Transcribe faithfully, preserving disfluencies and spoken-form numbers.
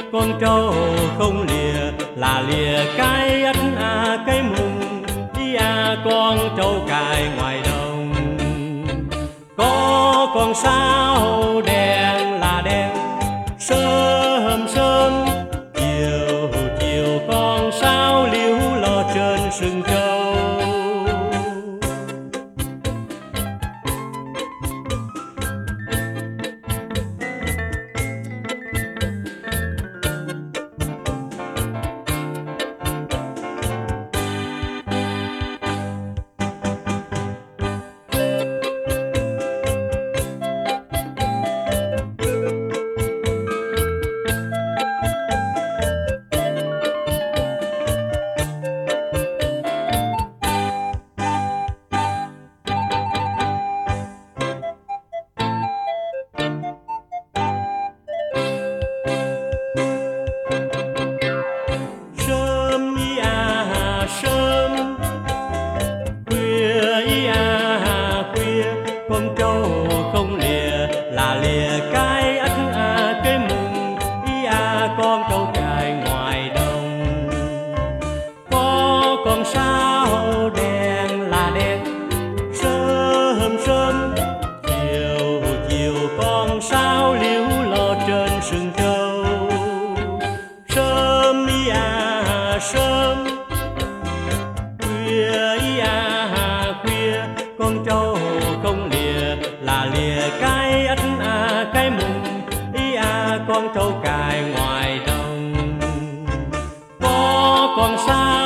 con trâu không lìa là lìa cái ắt à cái mùng đi à con trâu cài ngoài đồng. Có con sao đen là đen sớm sớm chiều chiều con sao liếu lo trên sừng trâu. Sớm khuya ý à khuya con trâu không lìa là lìa cái ắt à cái mùng ý à con trâu cài ngoài đồng. Có con sao đen là đen sớm sớm chiều chiều con sao liếu lo trên sừng trâu. Sớm ý à sớm khuya ý à khuya con trâu không lìa là lìa cái ắt à cái mùng ý à con trâu cài ngoài đồng. Có con sao